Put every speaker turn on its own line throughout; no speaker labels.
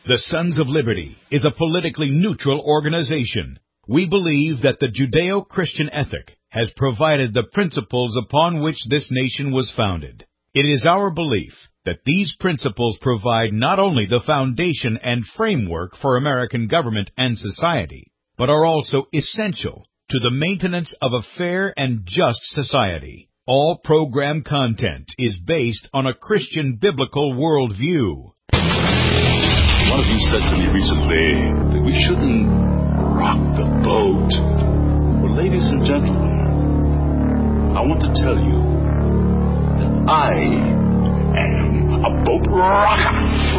The Sons of Liberty is a politically neutral organization. We believe that the Judeo-Christian ethic has provided the principles upon which this nation was founded. It is our belief that these principles provide not only the foundation and framework for American government and society, but are also essential to the maintenance of a fair and just society. All program content is based on a Christian biblical worldview.
One of you said to me recently that we shouldn't rock the boat. Well, ladies and gentlemen, I want to tell you that I am a boat rocker.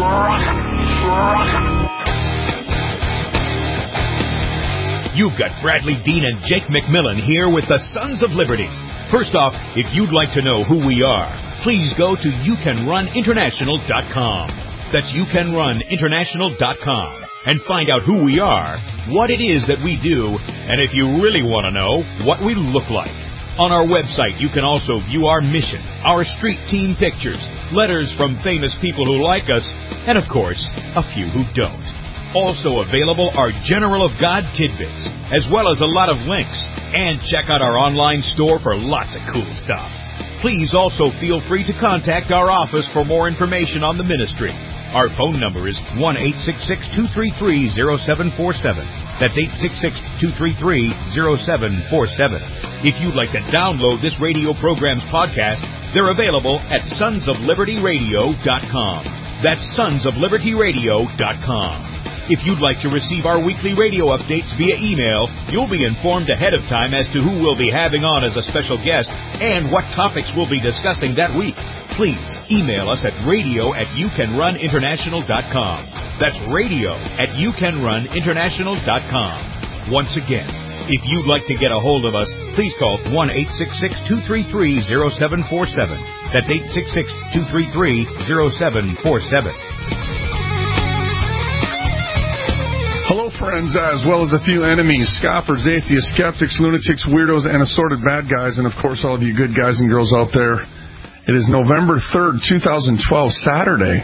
You've got Bradley Dean and Jake McMillan here with the Sons of Liberty. First off, if you'd like to know who we are, please go to youcanruninternational.com. That's youcanruninternational.com and find out who we are, what it is that we do, and if you really want to know, what we look like. On our website, you can also view our mission, our street team pictures, letters from famous people who like us, and of course, a few who don't. Also available are General of God tidbits, as well as a lot of links. And check out our online store for lots of cool stuff. Please also feel free to contact our office for more information on the ministry. Our phone number is 1-866-233-0747. That's 866-233-0747. If you'd like to download this radio program's podcast, they're available at sonsoflibertyradio.com. That's sonsoflibertyradio.com. If you'd like to receive our weekly radio updates via email, you'll be informed ahead of time as to who we'll be having on as a special guest and what topics we'll be discussing that week. Please email us at radio@youcanruninternational.com. That's radio@youcanruninternational.com. Once again, if you'd like to get a hold of us, please call 1-866-233-0747. That's 866-233-0747.
Hello, friends, as well as a few enemies, scoffers, atheists, skeptics, lunatics, weirdos, and assorted bad guys, and, of course, all of you good guys and girls out there. It is November 3rd, 2012, Saturday,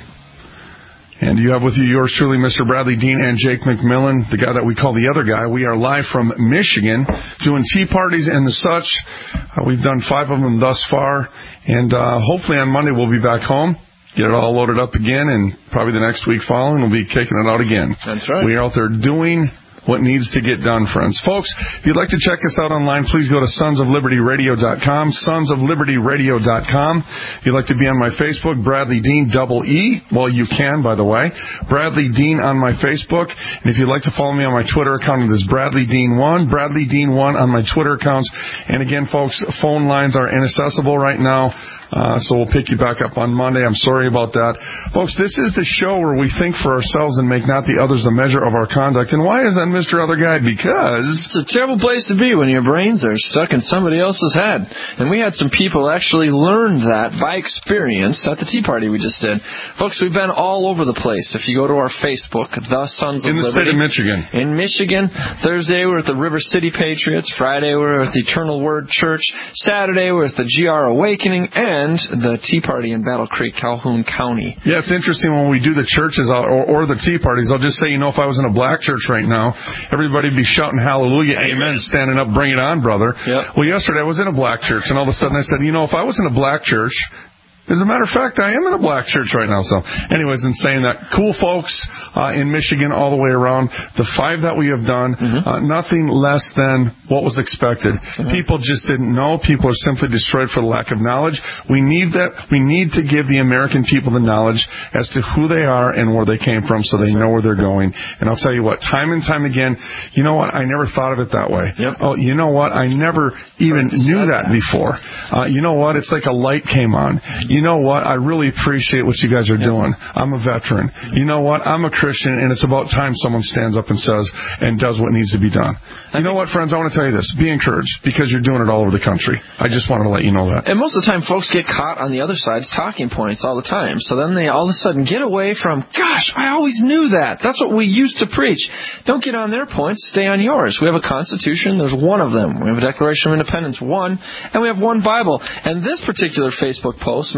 and you have with you yours truly, Mr. Bradley Dean and Jake McMillan, the guy that we call the other guy. We are live from Michigan doing tea parties and the such. We've done 5 of them thus far, and hopefully on Monday we'll be back home. Get it all loaded up again, and probably the next week following we'll be kicking it out again.
That's right.
We are out there doing what needs to get done, friends. Folks, if you'd like to check us out online, please go to sonsoflibertyradio.com, sonsoflibertyradio.com. If you'd like to be on my Facebook, Bradley Dean, double E. Well, you can, by the way. Bradley Dean on my Facebook. And if you'd like to follow me on my Twitter account, it is Bradley Dean 1, Bradley Dean 1 on my Twitter accounts. And again, folks, phone lines are inaccessible right now. So we'll pick you back up on Monday. I'm sorry about that. Folks, this is the show where we think for ourselves and make not the others the measure of our conduct. And why is that, Mr. Other Guy? Because
it's a terrible place to be when your brains are stuck in somebody else's head. And we had some people actually learn that by experience at the tea party we just did. Folks, we've been all over the place. If you go to our Facebook, The Sons of Liberty.
In the state of Michigan.
In Michigan. Thursday, we're at the River City Patriots. Friday, we're at the Eternal Word Church. Saturday, we're at the GR Awakening. And the Tea Party in Battle Creek, Calhoun County.
Yeah, it's interesting when we do the churches or the tea parties. I'll just say, if I was in a black church right now, everybody would be shouting hallelujah, amen, standing up, bring it on, brother.
Yep.
Well, yesterday I was in a black church, and all of a sudden I said, if I was in a black church, as a matter of fact, I am in a black church right now. So anyways, in saying that, cool folks in Michigan all the way around. The 5 that we have done, nothing less than what was expected. People just didn't know. People are simply destroyed for the lack of knowledge. We need that. We need to give the American people the knowledge as to who they are and where they came from so they know where they're going. And I'll tell you what, time and time again, you know what? I never thought of it that way.
Yep.
Oh, you know what? I never even knew that before. You know what? It's like a light came on. You know what? I really appreciate what you guys are doing. I'm a veteran. You know what? I'm a Christian, and it's about time someone stands up and says and does what needs to be done. You know what, friends? I want to tell you this. Be encouraged, because you're doing it all over the country. I just wanted to let you know that.
And most of the time, folks get caught on the other side's talking points all the time. So then they all of a sudden get away from, gosh, I always knew that. That's what we used to preach. Don't get on their points. Stay on yours. We have a Constitution. There's one of them. We have a Declaration of Independence, one. And we have one Bible. And this particular Facebook post,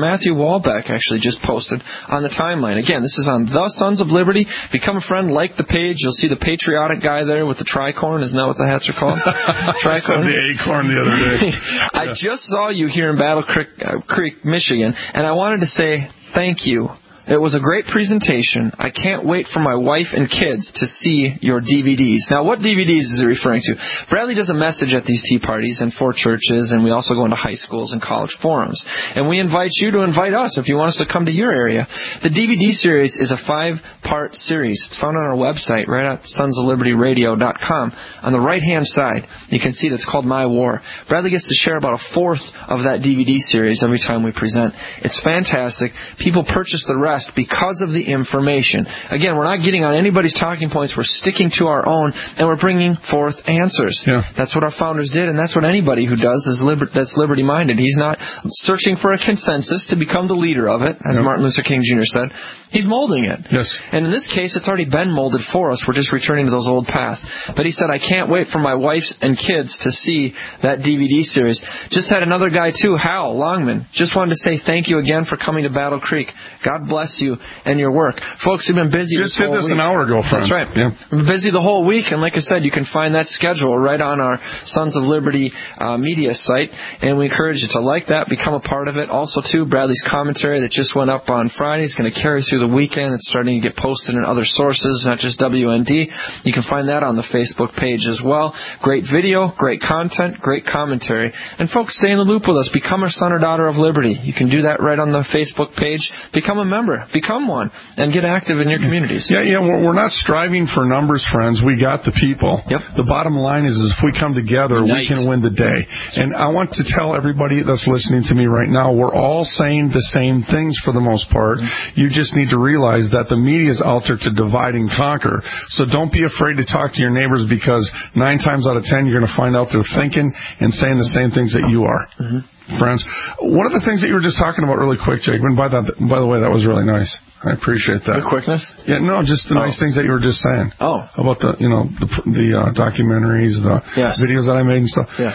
Matthew Walbeck actually just posted on the timeline. Again, this is on The Sons of Liberty. Become a friend, like the page. You'll see the patriotic guy there with the tricorn. Isn't that what the hats are called? Tricorn.
I said the acorn the other day.
I just saw you here in Battle Creek, Michigan, and I wanted to say thank you. It was a great presentation. I can't wait for my wife and kids to see your DVDs. Now, what DVDs is he referring to? Bradley does a message at these tea parties and for churches, and we also go into high schools and college forums. And we invite you to invite us if you want us to come to your area. The DVD series is a 5-part series. It's found on our website, right at sonsoflibertyradio.com. On the right-hand side, you can see that it's called My War. Bradley gets to share about a fourth of that DVD series every time we present. It's fantastic. People purchase the rest because of the information. Again, we're not getting on anybody's talking points. We're sticking to our own, and we're bringing forth answers. Yeah. That's what our founders did, and that's what anybody who does is that's liberty-minded. He's not searching for a consensus to become the leader of it, as Martin Luther King Jr. said. He's molding it. Yes. And in this case, it's already been molded for us. We're just returning to those old paths. But he said, I can't wait for my wife and kids to see that DVD series. Just had another guy, too, Hal Longman. Just wanted to say thank you again for coming to Battle Creek. God bless you and your work. Folks, we've been busy
this whole week. Just did this an hour ago, friends.
That's right.
Yeah.
We've been busy the whole week, and like I said, you can find that schedule right on our Sons of Liberty media site, and we encourage you to like that, become a part of it. Also, too, Bradley's commentary that just went up on Friday is going to carry through the weekend. It's starting to get posted in other sources, not just WND. You can find that on the Facebook page as well. Great video, great content, great commentary. And folks, stay in the loop with us. Become a son or daughter of liberty. You can do that right on the Facebook page. Become a member. Become one. And get active in your communities.
Yeah, we're not striving for numbers, friends. We got the people. Yep. The bottom line is if we come together, we can win the day. And I want to tell everybody that's listening to me right now, we're all saying the same things for the most part. You just need to realize that the media is out there to divide and conquer. So don't be afraid to talk to your neighbors, because 9 times out of 10 you're going to find out they're thinking and saying the same things that you are. Friends, one of the things that you were just talking about really quick, Jake, and by the way, that was really nice. I appreciate that.
The quickness?
Yeah, no, just the nice things that you were just saying.
Oh.
About the documentaries, the videos that I made and stuff.
Yes.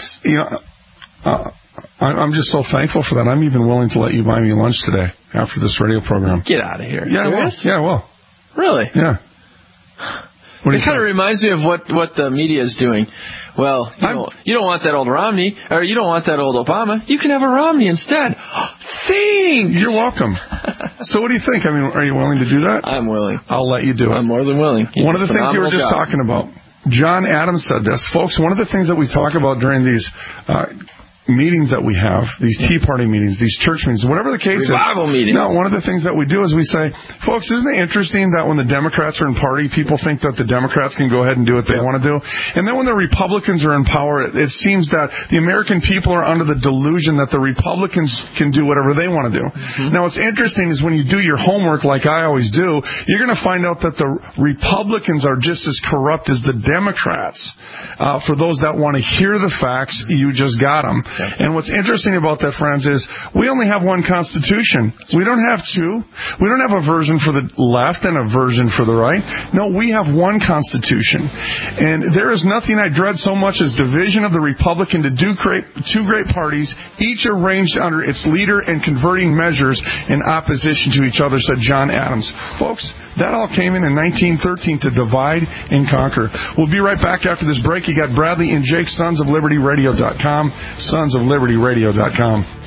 I'm just so thankful for that. I'm even willing to let you buy me lunch today after this radio program.
Get out of here.
Yeah, I will.
Really?
Yeah.
It kind of reminds me of what the media is doing. Well, you don't want that old Romney, or you don't want that old Obama. You can have a Romney instead. Thanks.
You're welcome. So what do you think? I mean, are you willing to do that?
I'm willing.
I'll let you do it.
I'm more than willing.
One of the things you were just talking about, John Adams said this. Folks, one of the things that we talk about during these meetings that we have, these Tea Party meetings, these church meetings, whatever the case
Revival meetings.
No, one of the things that we do is we say, folks, isn't it interesting that when the Democrats are in party, people think that the Democrats can go ahead and do what they want to do? And then when the Republicans are in power, it seems that the American people are under the delusion that the Republicans can do whatever they want to do. Now, what's interesting is when you do your homework like I always do, you're going to find out that the Republicans are just as corrupt as the Democrats. For those that want to hear the facts, you just got them. And what's interesting about that, friends, is we only have one Constitution. We don't have two. We don't have a version for the left and a version for the right. No, we have one Constitution. And there is nothing I dread so much as division of the Republican to two great parties, each arranged under its leader and converting measures in opposition to each other, said John Adams. Folks, that all came in 1913 to divide and conquer. We'll be right back after this break. You got Bradley and Jake, sonsoflibertyradio.com, sonsoflibertyradio.com.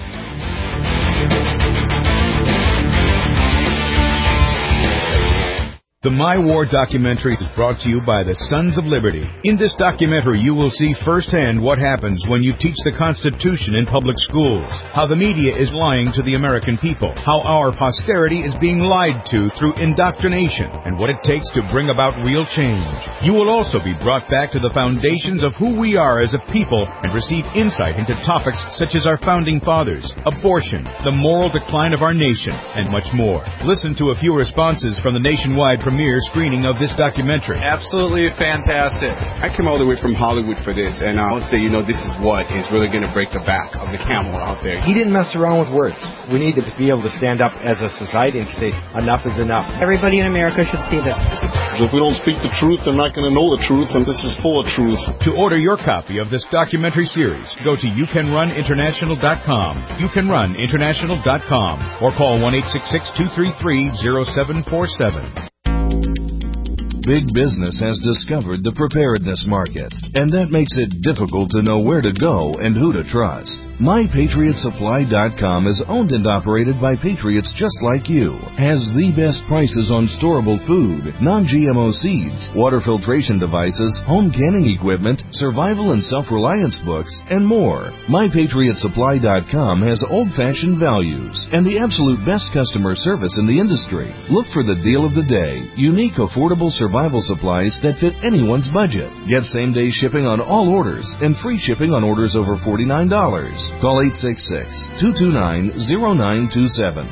The My War documentary is brought to you by the Sons of Liberty. In this documentary, you will see firsthand what happens when you teach the Constitution in public schools, how the media is lying to the American people, how our posterity is being lied to through indoctrination, and what it takes to bring about real change. You will also be brought back to the foundations of who we are as a people and receive insight into topics such as our founding fathers, abortion, the moral decline of our nation, and much more. Listen to a few responses from the nationwide premiere screening of this documentary.
Absolutely fantastic. I came all the way from Hollywood for this, and I would say, this is what is really going to break the back of the camel out there.
He didn't mess around with words. We need to be able to stand up as a society and say, enough is enough.
Everybody in America should see this. If we don't speak the truth, they're not going to know the truth, and this is full of truth.
To order your copy of this documentary series, go to youcanruninternational.com, youcanruninternational.com, or call 1-866-233-0747.
Big business has discovered the preparedness market, and that makes it difficult to know where to go and who to trust. MyPatriotSupply.com is owned and operated by patriots just like you, has the best prices on storable food, non-GMO seeds, water filtration devices, home canning equipment, survival and self-reliance books, and more. MyPatriotSupply.com has old-fashioned values and the absolute best customer service in the industry. Look for the deal of the day, unique, affordable survival supplies that fit anyone's budget. Get same-day shipping on all orders and free shipping on orders over $49. Call 866-229-0927,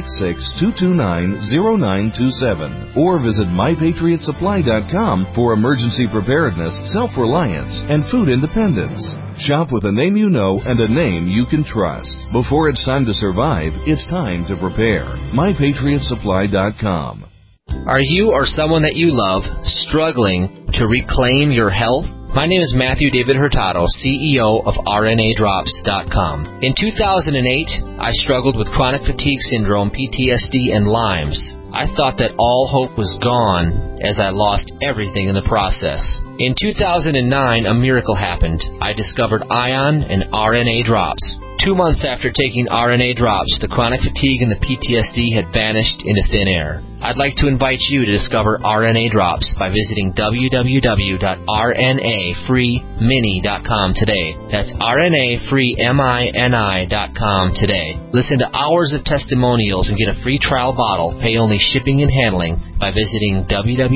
866-229-0927, or visit MyPatriotSupply.com for emergency preparedness, self-reliance, and food independence. Shop with a name you know and a name you can trust. Before it's time to survive, it's time to prepare. MyPatriotSupply.com.
Are you or someone that you love struggling to reclaim your health? My name is Matthew David Hurtado, CEO of RNADrops.com. In 2008, I struggled with chronic fatigue syndrome, PTSD, and Lyme's. I thought that all hope was gone as I lost everything in the process. In 2009, a miracle happened. I discovered ION and RNA drops. 2 months after taking RNA drops, the chronic fatigue and the PTSD had vanished into thin air. I'd like to invite you to discover RNA drops by visiting www.rnafreemini.com today. That's rnafreemini.com today. Listen to hours of testimonials and get a free trial bottle. Pay only shipping and handling by visiting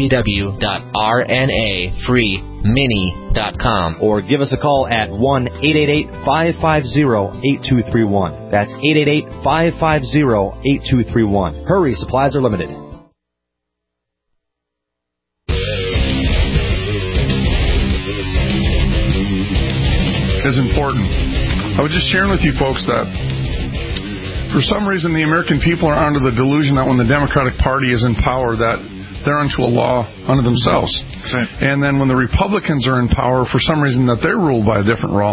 www.rnafreemini.com.
Or give us a call at 1-888-550-8231. That's 888-550-8231. Hurry, supplies are limited.
Is important. I was just sharing with you folks that for some reason the American people are under the delusion that when the Democratic Party is in power that they're unto a law unto themselves. Right. And then when the Republicans are in power, for some reason that they're ruled by a different law,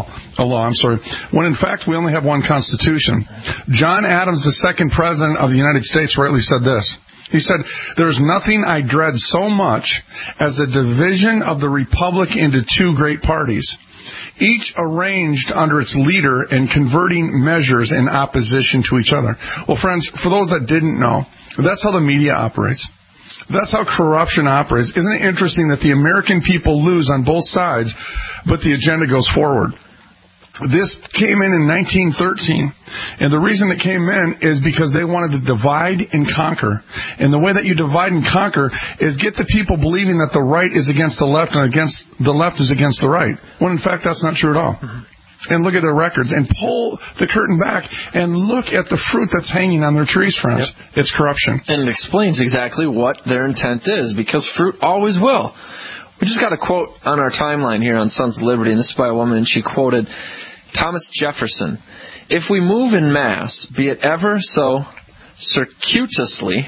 when in fact we only have one Constitution. John Adams, the second President of the United States, rightly said this. He said, "There's nothing I dread so much as the division of the Republic into two great parties, each arranged under its leader and converting measures in opposition to each other." Well, friends, for those that didn't know, that's how the media operates. That's how corruption operates. Isn't it interesting that the American people lose on both sides, but the agenda goes forward? This came in 1913, and the reason it came in is because they wanted to divide and conquer. And the way that you divide and conquer is get the people believing that the right is against the left and the left is against the right, when in fact that's not true at all. Mm-hmm. And look at their records and pull the curtain back and look at the fruit that's hanging on their trees, friends. Yep. It's corruption.
And it explains exactly what their intent is, because fruit always will. We just got a quote on our timeline here on Sons of Liberty, and this is by a woman, and she quoted Thomas Jefferson. "If we move in mass, be it ever so circuitously,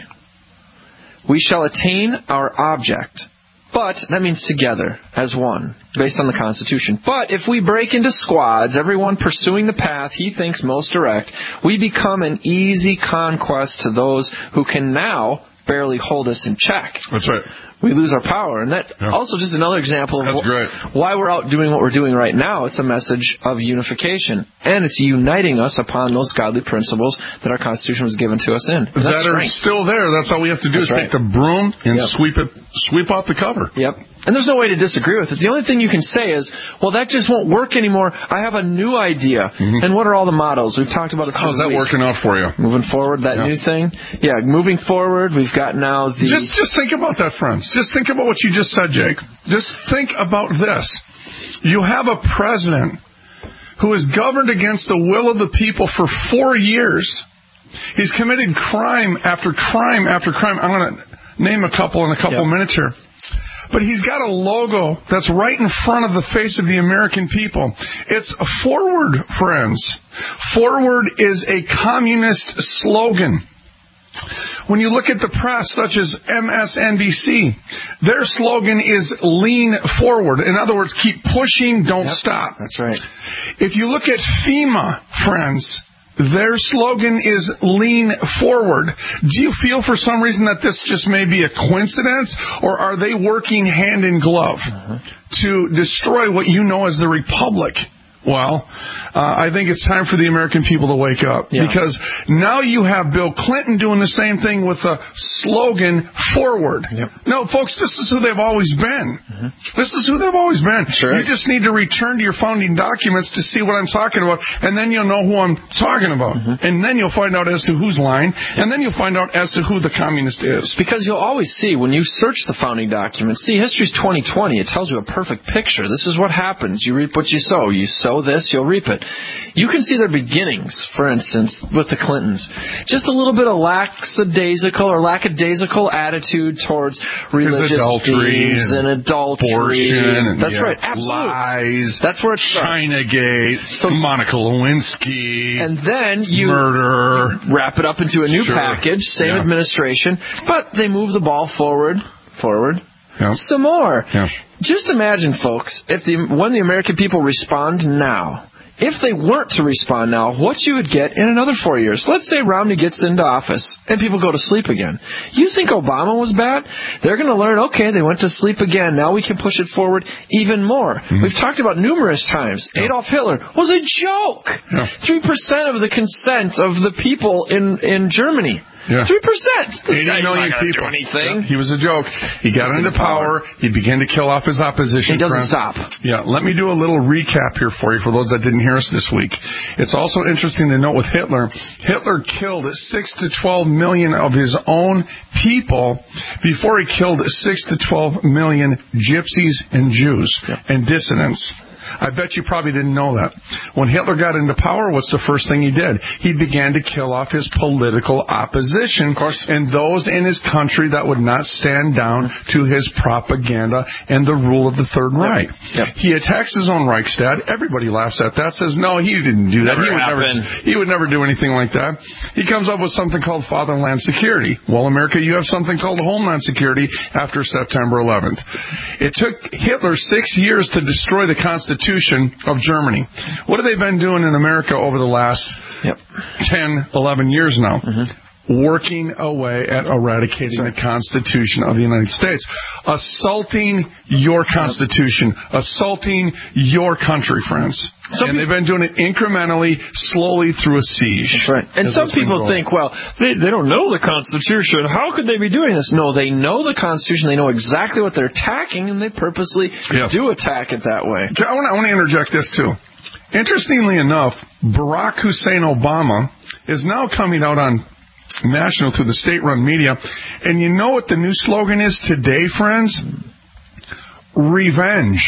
we shall attain our object. But," that means together, as one, based on the Constitution. "But if we break into squads, everyone pursuing the path he thinks most direct, we become an easy conquest to those who can now barely hold us in check."
That's right.
We lose our power. And that also just another example of why we're out doing what we're doing right now. It's a message of unification. And it's uniting us upon those godly principles that our Constitution was given to us in.
That are still there. That's all we have to do is take the broom and sweep out the cover.
Yep. And there's no way to disagree with it. The only thing you can say is, well, that just won't work anymore. I have a new idea. Mm-hmm. And what are all the models? We've talked about it.
How's that working out for you?
Moving forward, that new thing? Yeah, moving forward, we've got now the...
Just think about that, friends. Just think about what you just said, Jake. Just think about this. You have a president who has governed against the will of the people for 4 years. He's committed crime after crime after crime. I'm going to name a couple in a couple minutes here. But he's got a logo that's right in front of the face of the American people. It's Forward, friends. Forward is a communist slogan. When you look at the press, such as MSNBC, their slogan is lean forward. In other words, keep pushing, don't stop.
That's right.
If you look at FEMA, friends, their slogan is lean forward. Do you feel for some reason that this just may be a coincidence, or are they working hand in glove to destroy what you know as the Republic? Well, I think it's time for the American people to wake up, because now you have Bill Clinton doing the same thing with a slogan, forward. No, folks, this is who they've always been. This is who they've always been. You just need to return to your founding documents to see what I'm talking about, and then you'll know who I'm talking about. And then you'll find out as to who's lying, and then you'll find out as to who the communist is.
Because you'll always see, when you search the founding documents, see, history's 20/20. It tells you a perfect picture. This is what happens. You reap what you sow. You sow this, you'll reap it. You can see their beginnings, for instance, with the Clintons. Just a little bit of lackadaisical attitude towards religious themes and adultery.
Abortion.
That's right. Absolutely.
Lies.
That's where it starts.
China-gate. Monica Lewinsky.
And then you
murder.
Wrap it up into a new package, same administration, but they move the ball forward. Some more. Just imagine, folks, when the American people respond now, if they weren't to respond now, what you would get in another 4 years. Let's say Romney gets into office and people go to sleep again. You think Obama was bad? They're going to learn, okay, they went to sleep again. Now we can push it forward even more. We've talked about numerous times. Adolf Hitler was a joke. 3% of the consent of the people in Germany. 3%.
80 million people. He was a joke. He got into power. He began to kill off his opposition.
He doesn't stop.
Let me do a little recap here for you, for those that didn't hear us this week. It's also interesting to note with Hitler, Hitler killed 6 to 12 million of his own people before he killed 6 to 12 million gypsies and Jews and dissidents. I bet you probably didn't know that. When Hitler got into power, what's the first thing he did? He began to kill off his political opposition and those in his country that would not stand down to his propaganda and the rule of the Third Reich. He attacks his own Reichstag. Everybody laughs at that, says, no, he didn't do that. He would never do anything like that. He comes up with something called Fatherland Security. Well, America, you have something called Homeland Security after September 11th. It took Hitler 6 years to destroy the Constitution of Germany. What have they been doing in America over the last 10, 11 years now? Working away at eradicating the Constitution of the United States. Assaulting your Constitution. Assaulting your country, friends. And they've been doing it incrementally, slowly through a siege.
That's right. And some people think, well, they don't know the Constitution. How could they be doing this? No, they know the Constitution. They know exactly what they're attacking, and they purposely do attack it that way.
I want to interject this, too. Interestingly enough, Barack Hussein Obama is now coming out on national through the state-run media. And you know what the new slogan is today, friends? Revenge.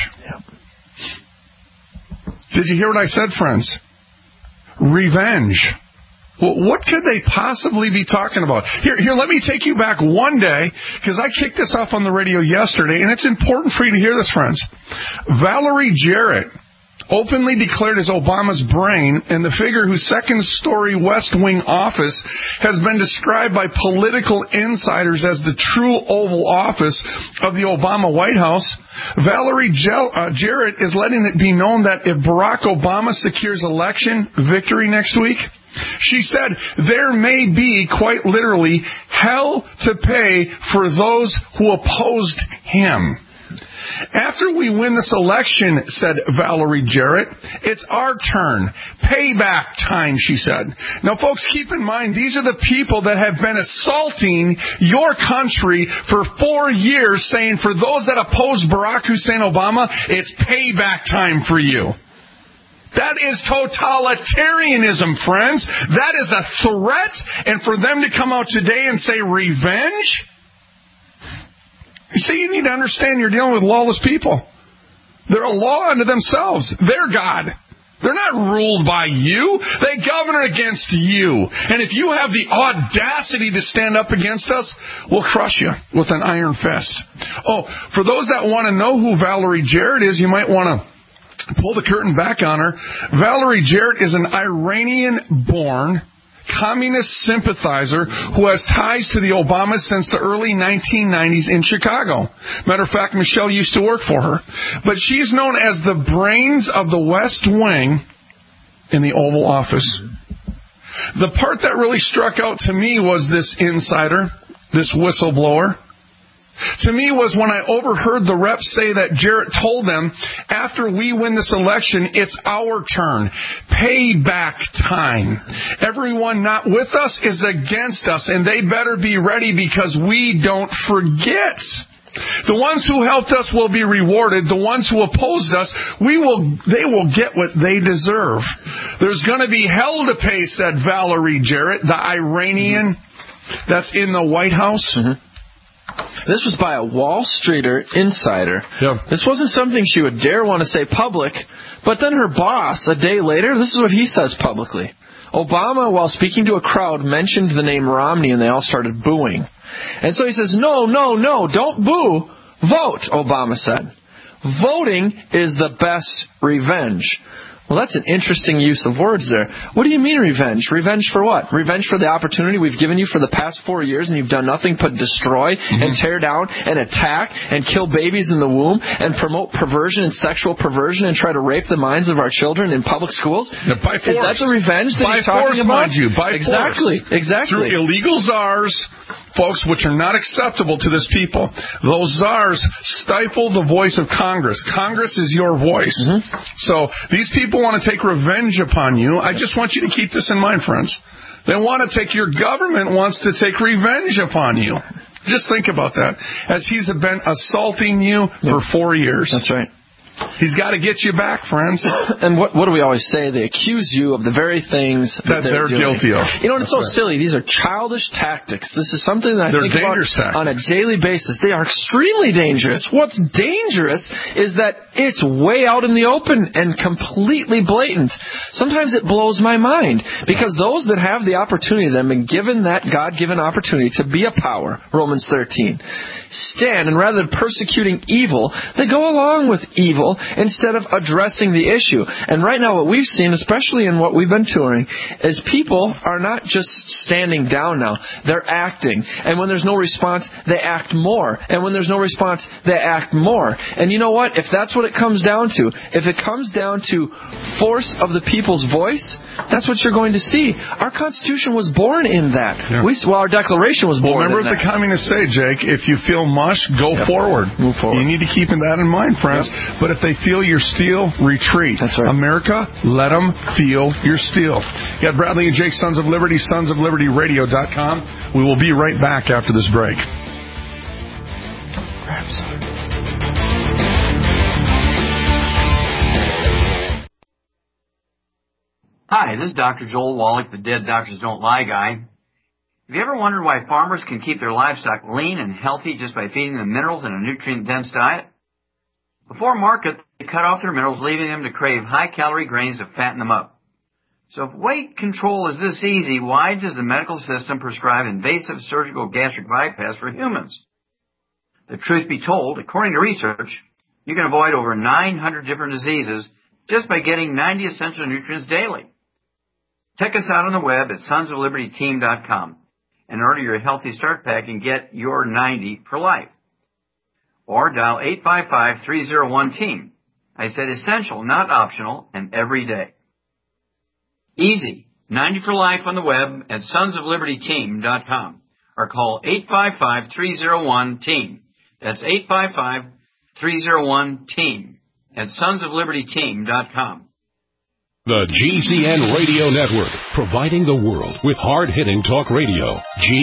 Did you hear what I said, friends? Revenge. Well, what could they possibly be talking about? Here, let me take you back one day, because I kicked this off on the radio yesterday, and it's important for you to hear this, friends. Valerie Jarrett openly declared as Obama's brain, and the figure whose second-story West Wing office has been described by political insiders as the true Oval Office of the Obama White House. Valerie Jarrett is letting it be known that if Barack Obama secures election victory next week, she said, there may be, quite literally, hell to pay for those who opposed him. After we win this election, said Valerie Jarrett, it's our turn. Payback time, she said. Now, folks, keep in mind, these are the people that have been assaulting your country for 4 years, saying for those that oppose Barack Hussein Obama, it's payback time for you. That is totalitarianism, friends. That is a threat. And for them to come out today and say revenge? You see, you need to understand you're dealing with lawless people. They're a law unto themselves. They're God. They're not ruled by you. They govern against you. And if you have the audacity to stand up against us, we'll crush you with an iron fist. Oh, for those that want to know who Valerie Jarrett is, you might want to pull the curtain back on her. Valerie Jarrett is an Iranian-born communist sympathizer who has ties to the Obamas since the early 1990s in Chicago. Matter of fact, Michelle used to work for her. But she's known as the brains of the West Wing in the Oval Office. The part that really struck out to me was this insider, this whistleblower. To me was when I overheard the reps say that Jarrett told them, after we win this election, it's our turn. Payback time. Everyone not with us is against us, and they better be ready because we don't forget. The ones who helped us will be rewarded. The ones who opposed us, they will get what they deserve. There's going to be hell to pay, said Valerie Jarrett, the Iranian that's in the White House.
Mm-hmm. This was by a Wall Streeter insider.
Yep.
This wasn't something she would dare want to say public, but then her boss, a day later, this is what he says publicly. Obama, while speaking to a crowd, mentioned the name Romney, and they all started booing. And so he says, no, don't boo. Vote, Obama said. Voting is the best revenge. Well, that's an interesting use of words there. What do you mean revenge? Revenge for what? Revenge for the opportunity we've given you for the past 4 years and you've done nothing but destroy and tear down and attack and kill babies in the womb and promote perversion and sexual perversion and try to rape the minds of our children in public schools?
By force.
Is that the revenge that
by
he's talking
force,
about?
Mind you, by
exactly,
force.
Exactly.
Through illegal czars, folks, which are not acceptable to this people. Those czars stifle the voice of Congress. Congress is your voice. So these people want to take revenge upon you. I just want you to keep this in mind, friends. They want to take, your government wants to take revenge upon you. Just think about that. As he's been assaulting you for 4 years.
That's right.
He's got to get you back, friends.
And what do we always say? They accuse you of the very things that they're
guilty of.
You know, it's so silly. These are childish tactics. This is something that I think about on a daily basis. They are extremely dangerous. What's dangerous is that it's way out in the open and completely blatant. Sometimes it blows my mind because those that have the opportunity, that have been given that God-given opportunity to be a power, Romans 13, stand, and rather than persecuting evil, they go along with evil instead of addressing the issue. And right now what we've seen, especially in what we've been touring, is people are not just standing down now. They're acting. And when there's no response, they act more. And when there's no response, they act more. And you know what? If that's what it comes down to, if it comes down to force of the people's voice, that's what you're going to see. Our Constitution was born in that. Yeah. Our Declaration was born in that.
Remember what the communists say, Jake, if you feel mush, go forward.
Move forward.
You need to keep that in mind, friends. Yep. But if they feel your steel, retreat.
That's right.
America, let them feel your steel. You got Bradley and Jake, Sons of Liberty, sonsoflibertyradio.com. We will be right back after this break.
Grab some.
Hi, this is Dr. Joel Wallach, the Dead Doctors Don't Lie guy. Have you ever wondered why farmers can keep their livestock lean and healthy just by feeding them minerals in a nutrient-dense diet? Before market, they cut off their minerals, leaving them to crave high-calorie grains to fatten them up. So if weight control is this easy, why does the medical system prescribe invasive surgical gastric bypass for humans? The truth be told, according to research, you can avoid over 900 different diseases just by getting 90 essential nutrients daily. Check us out on the web at sonsoflibertyteam.com and order your Healthy Start Pack and get your 90 for life. Or dial 855-301-TEAM. I said essential, not optional, and every day. Easy. 90 for life on the web at sonsoflibertyteam.com. Or call 855-301-TEAM. That's 855-301-TEAM at sonsoflibertyteam.com.
The GCN Radio Network, providing the world with hard-hitting talk radio.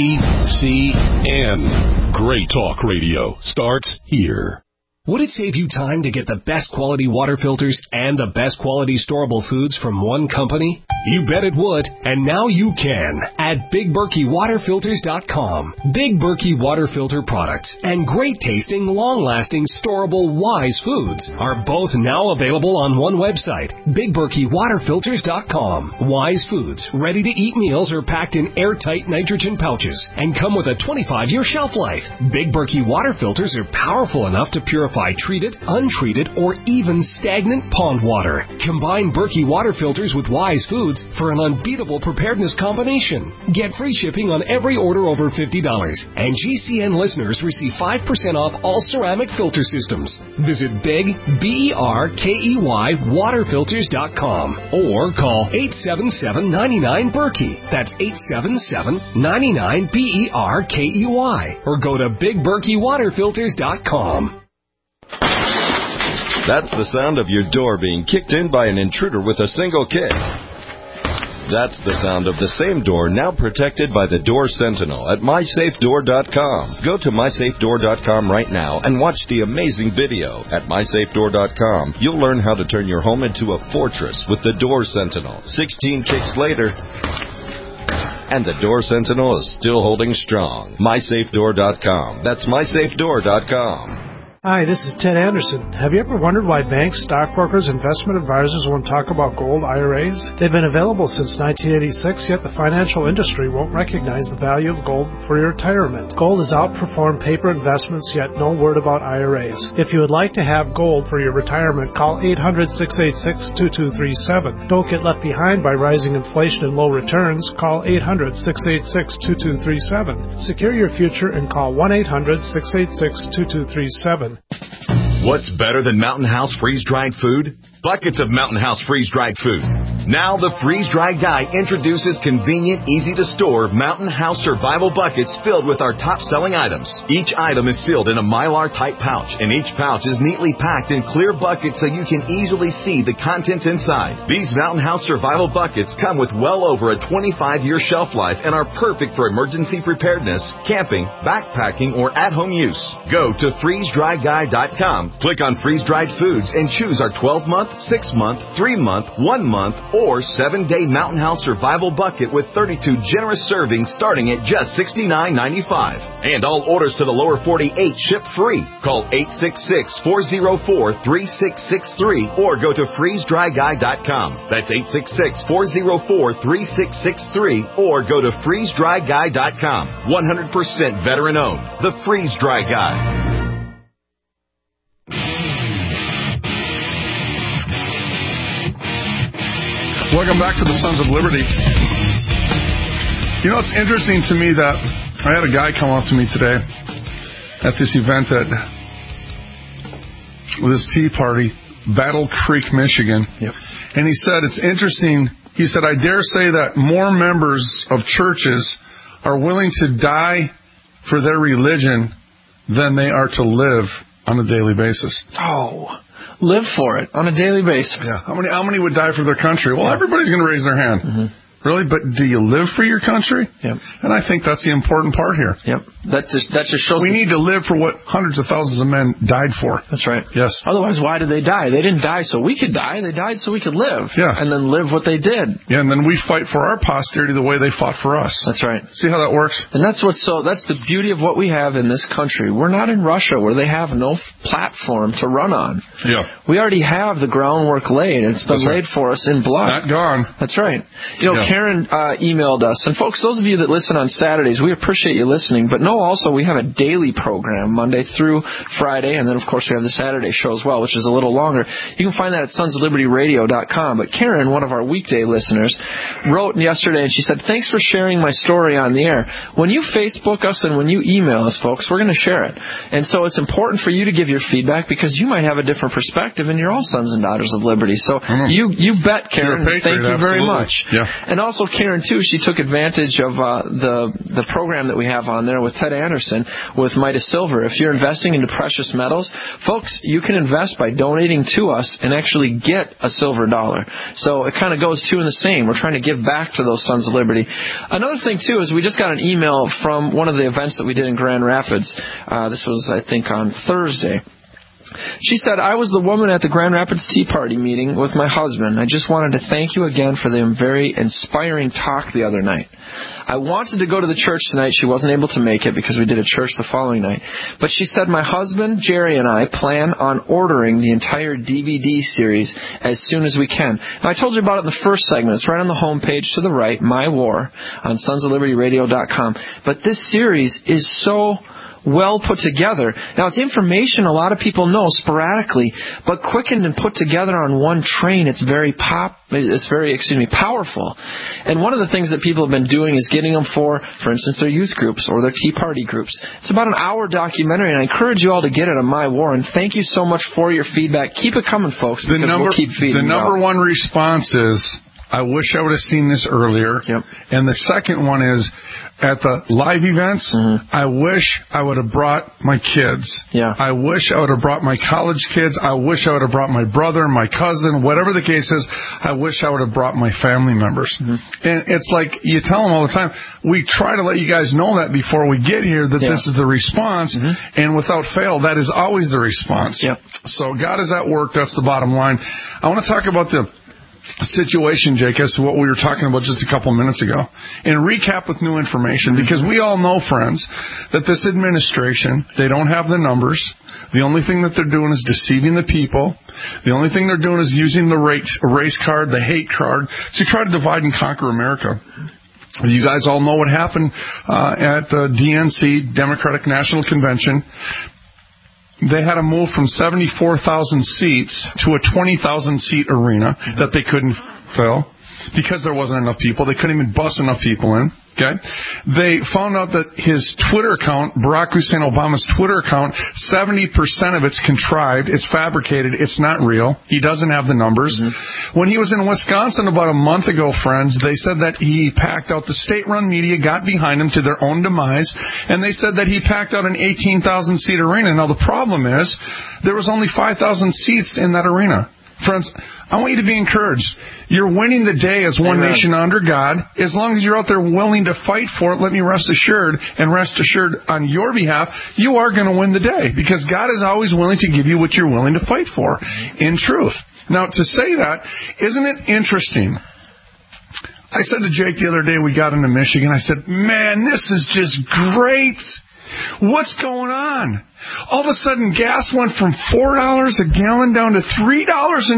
GCN. Great talk radio starts here.
Would it save you time to get the best quality water filters and the best quality storable foods from one company? You bet it would, and now you can at BigBerkeyWaterFilters.com. Big Berkey Water Filter products and great-tasting, long-lasting, storable Wise foods are both now available on one website, BigBerkeyWaterFilters.com. Wise foods, ready-to-eat meals are packed in airtight nitrogen pouches and come with a 25-year shelf life. Big Berkey Water Filters are powerful enough to purify purify treated, untreated, or even stagnant pond water. Combine Berkey water filters with Wise Foods for an unbeatable preparedness combination. Get free shipping on every order over $50. And GCN listeners receive 5% off all ceramic filter systems. Visit BERKEY waterfilters.com or call 877-99-BERKEY. That's 877-99-BERKEY. Or go to BigBerkeyWaterFilters.com.
That's the sound of your door being kicked in by an intruder with a single kick. That's the sound of the same door now protected by the Door Sentinel at MySafeDoor.com. Go to MySafeDoor.com right now and watch the amazing video. At MySafeDoor.com, you'll learn how to turn your home into a fortress with the Door Sentinel. 16 kicks later, and the Door Sentinel is still holding strong. MySafeDoor.com. That's MySafeDoor.com.
Hi, this is Ted Anderson. Have you ever wondered why banks, stockbrokers, investment advisors won't talk about gold IRAs? They've been available since 1986, yet the financial industry won't recognize the value of gold for your retirement. Gold has outperformed paper investments, yet no word about IRAs. If you would like to have gold for your retirement, call 800-686-2237. Don't get left behind by rising inflation and low returns. Call 800-686-2237. Secure your future and call 1-800-686-2237.
What's better than Mountain House freeze-dried food? Buckets of Mountain House freeze-dried food. Now the freeze-dried guy introduces convenient, easy-to-store Mountain House survival buckets filled with our top-selling items. Each item is sealed in a Mylar-type pouch, and each pouch is neatly packed in clear buckets so you can easily see the contents inside. These Mountain House survival buckets come with well over a 25-year shelf life and are perfect for emergency preparedness, camping, backpacking, or at-home use. Go to freezedryguy.com, click on freeze-dried foods, and choose our 12-month, 6-month, 3-month, 1-month, or 7-day Mountain House survival bucket with 32 generous servings starting at just $69.95. And all orders to the lower 48 ship free. Call 866-404-3663 or go to freezedryguy.com. That's 866-404-3663 or go to freezedryguy.com. 100% veteran owned. The Freeze Dry Guy.
Welcome back to the Sons of Liberty. You know, it's interesting to me that I had a guy come up to me today at this event at this Tea Party, Battle Creek, Michigan.
Yep.
And he said, it's interesting. He said, I dare say that more members of churches are willing to die for their religion than they are to live on a daily basis.
Oh, live for it on a daily basis.
Yeah. How many would die for their country? Well, everybody's going to raise their hand. Mm-hmm. Really? But do you live for your country?
Yep.
And I think that's the important part here.
Yep. That just shows
we need to live for what hundreds of thousands of men died for.
That's right.
Yes.
Otherwise, why did they die? They didn't die so we could die. They died so we could live.
Yeah.
And then live what they did.
Yeah, and then we fight for our posterity the way they fought for us.
That's right.
See how that works?
And that's the beauty of what we have in this country. We're not in Russia where they have no platform to run on.
Yeah.
We already have the groundwork laid. It's been laid for us in blood.
It's not gone.
That's right. You know, Karen emailed us. And folks, those of you that listen on Saturdays, we appreciate you listening. But know also we have a daily program Monday through Friday. And then, of course, we have the Saturday show as well, which is a little longer. You can find that at sonsoflibertyradio.com. But Karen, one of our weekday listeners, wrote yesterday and she said, thanks for sharing my story on the air. When you Facebook us and when you email us, folks, we're going to share it. And so it's important for you to give your feedback because you might have a different perspective and you're all sons and daughters of liberty. So you bet, Karen. Thank you very much.
Yeah.
And also, Karen, too, she took advantage of the program that we have on there with Ted Anderson with Midas Silver. If you're investing into precious metals, folks, you can invest by donating to us and actually get a silver dollar. So it kind of goes two in the same. We're trying to give back to those Sons of Liberty. Another thing, too, is we just got an email from one of the events that we did in Grand Rapids. This was, I think, on Thursday. She said, I was the woman at the Grand Rapids Tea Party meeting with my husband. I just wanted to thank you again for the very inspiring talk the other night. I wanted to go to the church tonight. She wasn't able to make it because we did a church the following night. But she said, my husband, Jerry, and I plan on ordering the entire DVD series as soon as we can. Now, I told you about it in the first segment. It's right on the homepage to the right, My War, on sonsoflibertyradio.com. But this series is so well put together. Now, it's information a lot of people know sporadically, but quickened and put together on one train, it's very powerful. And one of the things that people have been doing is getting them for instance, their youth groups or their Tea Party groups. It's about an hour documentary, and I encourage you all to get it on My War. And thank you so much for your feedback. Keep it coming, folks, because we'll keep feeding.
The number one response is, I wish I would have seen this earlier.
Yep.
And the second one is, at the live events, I wish I would have brought my kids.
Yeah.
I wish I would have brought my college kids. I wish I would have brought my brother, my cousin, whatever the case is. I wish I would have brought my family members. And it's like you tell them all the time, we try to let you guys know that before we get here that this is the response. And without fail, that is always the response.
Yep.
So God is at work. That's the bottom line. I want to talk about the situation, Jake, as to what we were talking about just a couple minutes ago, and recap with new information, because we all know, friends, that this administration, they don't have the numbers. The only thing that they're doing is deceiving the people. The only thing they're doing is using the race card, the hate card, to try to divide and conquer America. You guys all know what happened at the DNC, Democratic National Convention. They had to move from 74,000 seats to a 20,000-seat arena that they couldn't fill because there wasn't enough people. They couldn't even bus enough people in. Okay, they found out that his Twitter account, Barack Hussein Obama's Twitter account, 70% of it's contrived, it's fabricated, it's not real. He doesn't have the numbers. When he was in Wisconsin about a month ago, friends, they said that he packed out, the state-run media got behind him to their own demise, and they said that he packed out an 18,000-seat arena. Now, the problem is, there was only 5,000 seats in that arena. Friends, I want you to be encouraged. You're winning the day as one nation under God. As long as you're out there willing to fight for it, let me rest assured on your behalf, you are going to win the day, because God is always willing to give you what you're willing to fight for, in truth. Now, to say that, isn't it interesting? I said to Jake the other day, we got into Michigan, I said, man, this is just great. What's going on? All of a sudden, gas went from $4 a gallon down to $3.19.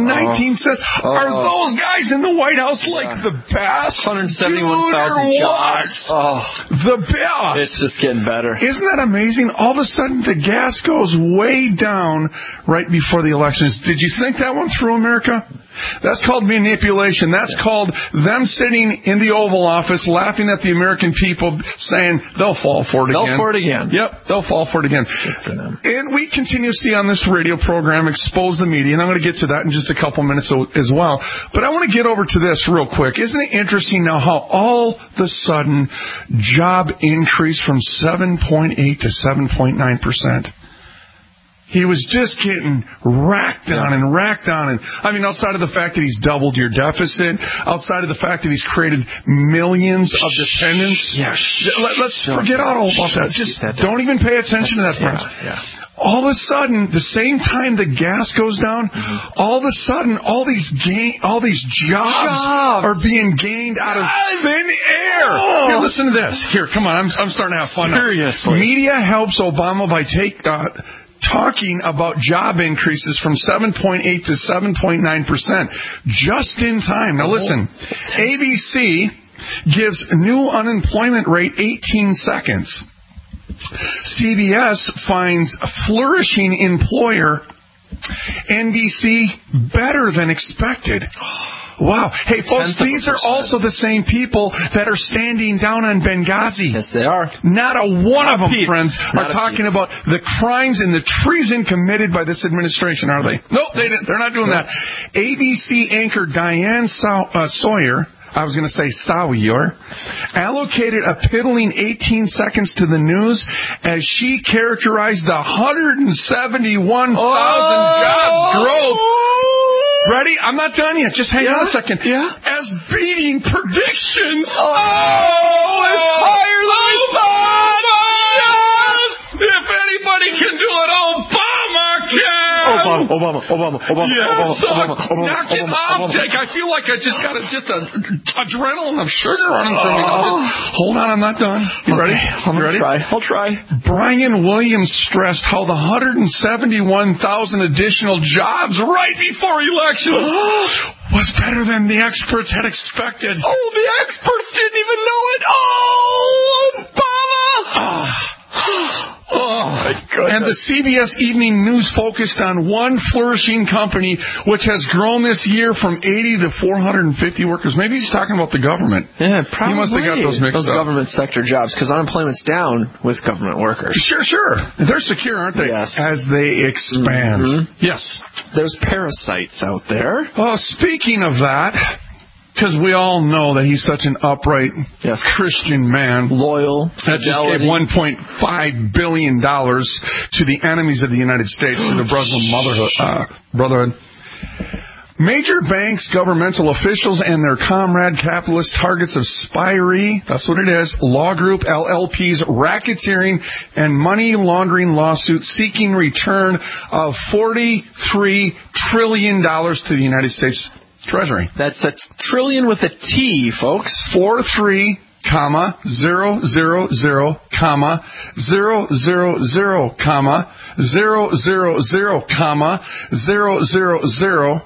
Are those guys in the White House like the best?
171,000 jobs.
The best.
It's just getting better.
Isn't that amazing? All of a sudden, the gas goes way down right before the elections. Did you think that went through, America? That's called manipulation. That's called them sitting in the Oval Office laughing at the American people saying they'll fall for it again.
They'll fall for it again.
Yep, they'll fall for it again. And we continuously on this radio program expose the media, and I'm going to get to that in just a couple minutes as well. But I want to get over to this real quick. Isn't it interesting now how all of a sudden job increased from 7.8 to 7.9%? He was just getting racked on and racked on. And I mean, outside of the fact that he's doubled your deficit, outside of the fact that he's created millions of dependents, let's forget all about that. Just don't even pay attention to that, friends. All of a sudden, the same time the gas goes down, all of a sudden, all these jobs are being gained out of thin air. Here, listen to this. Here, come on, I'm starting to have fun.
Seriously.
Media helps Obama by talking about job increases from 7.8 to 7.9%, just in time. Now listen, ABC gives new unemployment rate 18 seconds. CBS finds flourishing employer. NBC better than expected. Wow. Hey, folks, these are also the same people that are standing down on Benghazi.
Yes, they are.
Not a one of them, friends, are talking about the crimes and the treason committed by this administration, are they? Nope, they're not doing that. ABC anchor Diane Sawyer, I was going to say Sawyer, allocated a piddling 18 seconds to the news as she characterized the 171,000 jobs growth. Ready? I'm not done yet. Just hang on a second. As beating predictions.
It's higher than Obama!
Yes! If anybody can do it, Obama can!
Obama.
Knock it off, Jake. I feel like I just got adrenaline of sugar running through me. Hold on, I'm not done. You ready?
I'll try.
Brian Williams stressed how the 171,000 additional jobs right before elections was better than the experts had expected.
The experts didn't even know it. Obama!
And the CBS Evening News focused on one flourishing company which has grown this year from 80 to 450 workers. Maybe he's talking about the government.
Yeah, probably.
He must have got those mixed up.
Government sector jobs, because unemployment's down with government workers.
Sure. They're secure, aren't they?
Yes.
As they expand.
Mm-hmm.
Yes.
There's parasites out there.
Well, speaking of that, because we all know that he's such an upright Christian man.
Loyal.
That just gave $1.5 billion to the enemies of the United States, to the Muslim Brotherhood. Major banks, governmental officials, and their comrade capitalist targets of spyry, that's what it is, law group, LLPs, racketeering, and money laundering lawsuits seeking return of $43 trillion to the United States Treasury.
That's a trillion with a T, folks.
43, 000, 000, 000, 000,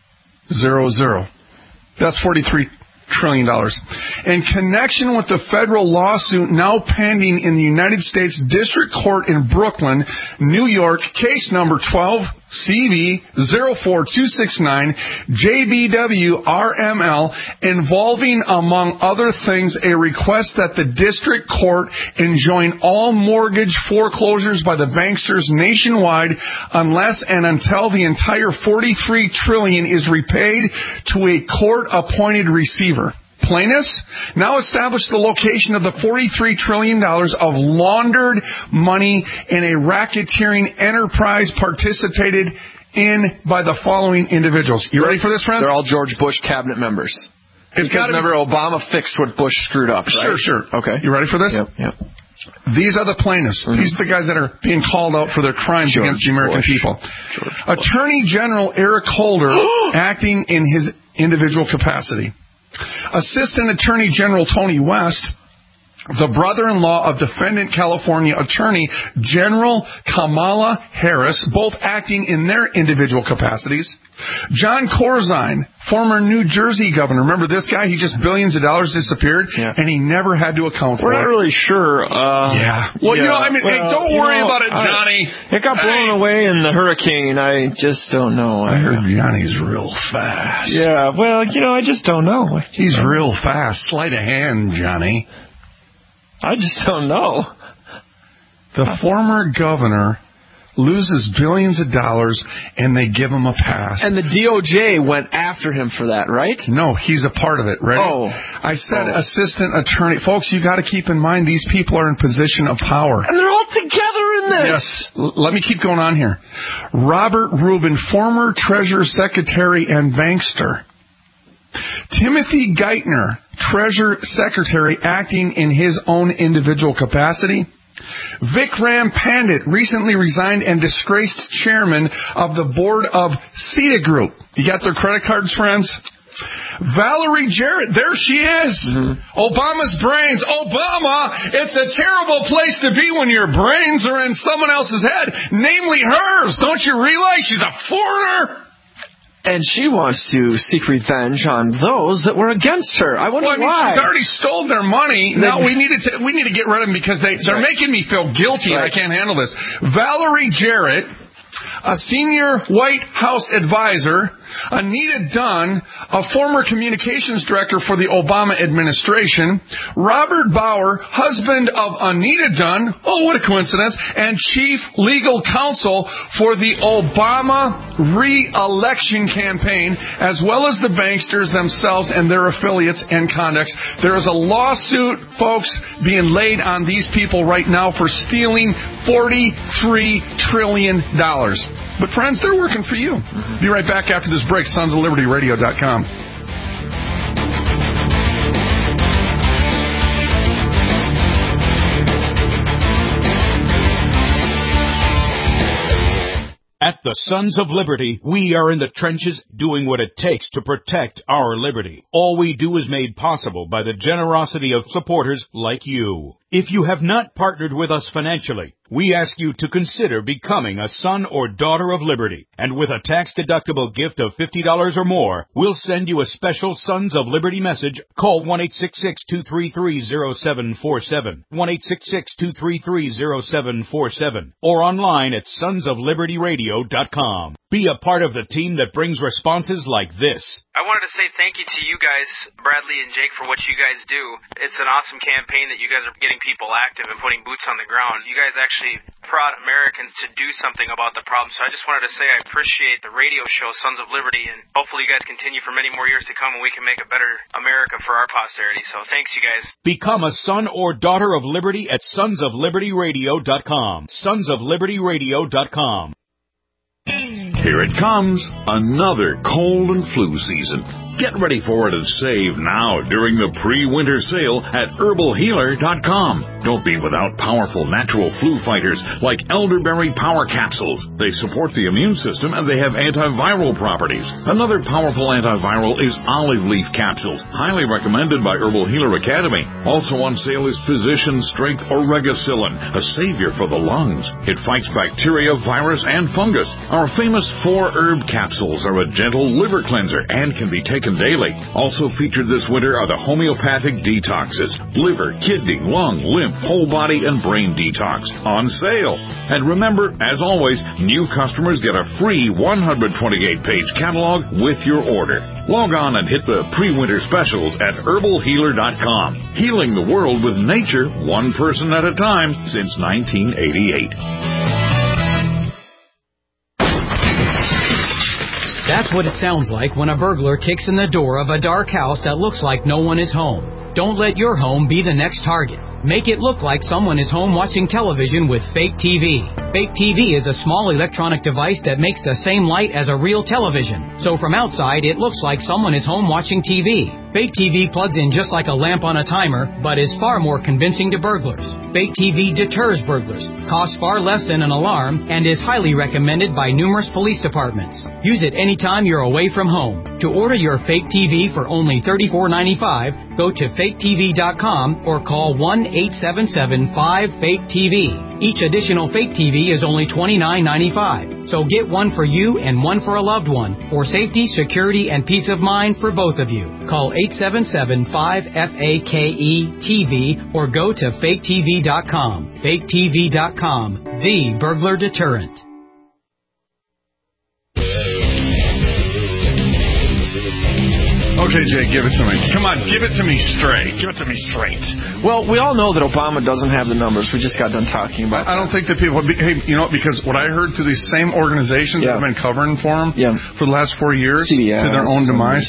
000. That's $43 trillion. In connection with the federal lawsuit now pending in the United States District Court in Brooklyn, New York, case number 12 CV 04269 JBW RML, involving, among other things, a request that the district court enjoin all mortgage foreclosures by the banksters nationwide unless and until the entire $43 trillion is repaid to a court-appointed receiver. Plaintiffs now establish the location of the $43 trillion of laundered money in a racketeering enterprise participated in by the following individuals. You ready for this, friends?
They're all George Bush cabinet members. Remember, Obama fixed what Bush screwed up, right?
Sure.
Okay.
You ready for this?
Yep.
These are the plaintiffs. Mm-hmm. These are the guys that are being called out for their crimes against the American people. Attorney General Eric Holder, acting in his individual capacity. Assistant Attorney General Tony West, the brother-in-law of defendant California Attorney General Kamala Harris, both acting in their individual capacities. John Corzine, former New Jersey governor. Remember this guy? He just billions of dollars disappeared, and he never had to account for it.
We're not really sure.
Well, hey, don't worry about it, Johnny.
It got blown away in the hurricane. I just don't know.
I heard Johnny's real fast.
Yeah, well, I just don't know.
He's real fast. Sleight of hand, Johnny.
I just don't know.
The former governor loses billions of dollars, and they give him a pass.
And the DOJ went after him for that, right?
No, he's a part of it, right? I said assistant attorney. Folks, you got to keep in mind these people are in position of power.
And they're all together in this.
Yes. Let me keep going on here. Robert Rubin, former Treasury Secretary and bankster. Timothy Geithner, Treasury Secretary, acting in his own individual capacity. Vikram Pandit, recently resigned and disgraced chairman of the board of Citigroup. You got their credit cards, friends? Valerie Jarrett, there she is. Mm-hmm. Obama's brains. Obama, it's a terrible place to be when your brains are in someone else's head, namely hers. Don't you realize she's a foreigner?
And she wants to seek revenge on those that were against her. I wonder why.
She's already stole their money. Now we need to get rid of them because they're making me feel guilty. Right. I can't handle this. Valerie Jarrett, a senior White House advisor. Anita Dunn, a former communications director for the Obama administration. Robert Bauer, husband of Anita Dunn, what a coincidence, and chief legal counsel for the Obama re-election campaign, as well as the banksters themselves and their affiliates and conducts. There is a lawsuit, folks, being laid on these people right now for stealing $43 trillion. But friends, they're working for you. Be right back after this break. SonsOfLibertyRadio.com.
At the Sons of Liberty, we are in the trenches doing what it takes to protect our liberty. All we do is made possible by the generosity of supporters like you. If you have not partnered with us financially, we ask you to consider becoming a son or daughter of Liberty. And with a tax-deductible gift of $50 or more, we'll send you a special Sons of Liberty message. Call 1-866-233-0747, 1-866-233-0747, or online at sonsoflibertyradio.com. Be a part of the team that brings responses like this.
I wanted to say thank you to you guys, Bradley and Jake, for what you guys do. It's an awesome campaign that you guys are getting people active and putting boots on the ground. You guys actually prod Americans to do something about the problem. So I just wanted to say I appreciate the radio show, Sons of Liberty, and hopefully you guys continue for many more years to come and we can make a better America for our posterity. So thanks, you guys.
Become a son or daughter of Liberty at sonsoflibertyradio.com. Sonsoflibertyradio.com.
Here it comes, another cold and flu season. Get ready for it and save now during the pre-winter sale at herbalhealer.com. Don't be without powerful natural flu fighters like elderberry power capsules. They support the immune system and they have antiviral properties. Another powerful antiviral is olive leaf capsules, highly recommended by Herbal Healer Academy. Also on sale is Physician Strength Oregacillin, a savior for the lungs. It fights bacteria, virus, and fungus. Our famous 4-herb capsules are a gentle liver cleanser and can be taken daily. Also featured this winter are the homeopathic detoxes, liver, kidney, lung, lymph, whole body, and brain detox on sale. And remember, as always, new customers get a free 128-page catalog with your order. Log on and hit the pre-winter specials at herbalhealer.com. Healing the world with nature, one person at a time since 1988.
That's what it sounds like when a burglar kicks in the door of a dark house that looks like no one is home. Don't let your home be the next target. Make it look like someone is home watching television with Fake TV. Fake TV is a small electronic device that makes the same light as a real television. So from outside, it looks like someone is home watching TV. Fake TV plugs in just like a lamp on a timer, but is far more convincing to burglars. Fake TV deters burglars, costs far less than an alarm, and is highly recommended by numerous police departments. Use it anytime you're away from home. To order your Fake TV for only $34.95, go to faketv.com or call 1-877-5-FAKE-TV. Each additional Fake TV is only $29.95. So get one for you and one for a loved one, for safety, security, and peace of mind for both of you. Call 877-5-FAKE-TV or go to faketv.com. Faketv.com, the burglar deterrent.
Okay, Jay, give it to me. Come on, give it to me straight. Give it to me straight.
Well, we all know that Obama doesn't have the numbers. We just got done talking about
I don't think that people... Hey, you know, because what I heard to these same organizations that have been covering for them for the last 4 years,
CBS,
to their own demise,